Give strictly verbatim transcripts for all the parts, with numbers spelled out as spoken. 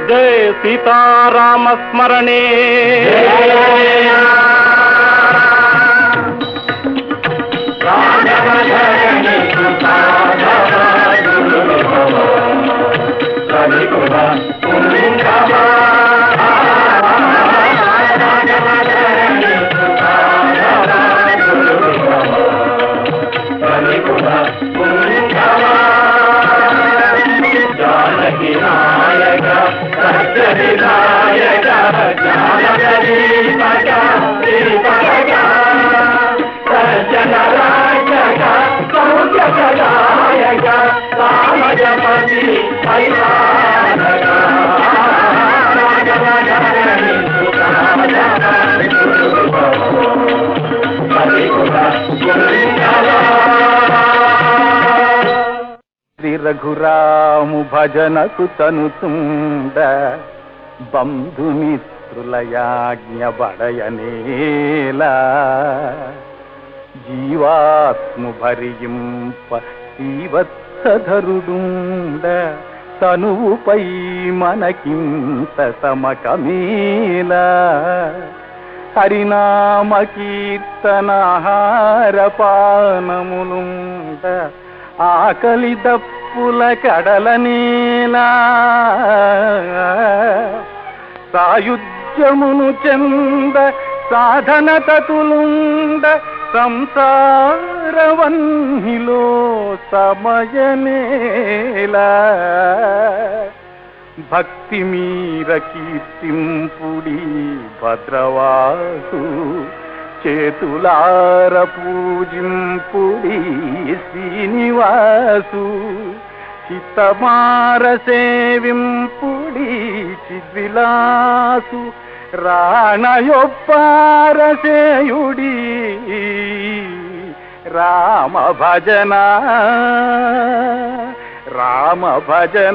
జయ సీతారామ స్మరణే. శ్రీ రఘురాము భజనకు తనుతుండ బంధుమిత్రులయాజ్ఞ బడయనేలా జీవాత్ము భరింప శ్రీవత్సధరుడుండ తనువుపై మనకింత సమకమేలా హరినామ కీర్తనాహార పానములుండ ఆకలి దప్పుల కడలనేలా సాయుధ్యమును చెంద సాధన తతులుండ సంసారవన్నిలో సమయనేలా భక్తి మీర కీర్తింపుడి భద్రవాసు చేతులార పూజింపుడి శ్రీనివాసు చిత్తమార సేవింపుడి చిద్విలాసు రాణయొప్పార సేయుడి రామ భజన రామ భజన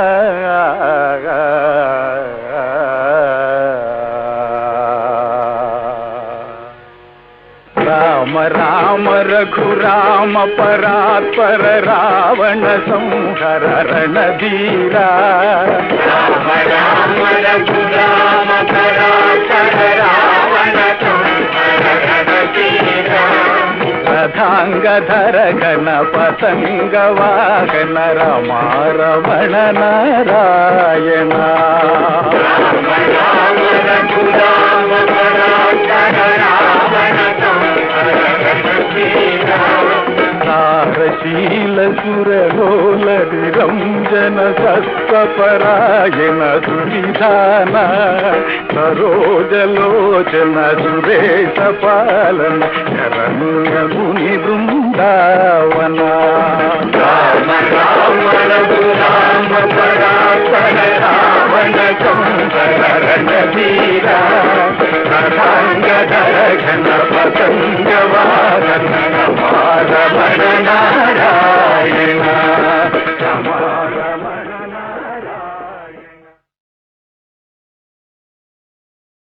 రామ రామ రఘురామ పరాత్పర రావణ సంహర రణధీరా రామ రామ రఘురామ పరాత్పర రావణ సంహర రణధీరా రథాంగధర ఘన పతంగ వాహన రమా రమణ నారాయణ రామ రామ రఘురామ పరాత్పర రావణ సారశీల సురలోల నిరంజన సత్వపరాయణ సువిధాన సరోజలోచన సురేశ పాలన శరణ్య ముని బృందావన రామ రామ రఘురామ పరాత్పర రావణ సంహర రణధీరా రథాంగధర ఘన పతంగ వాహన రమణ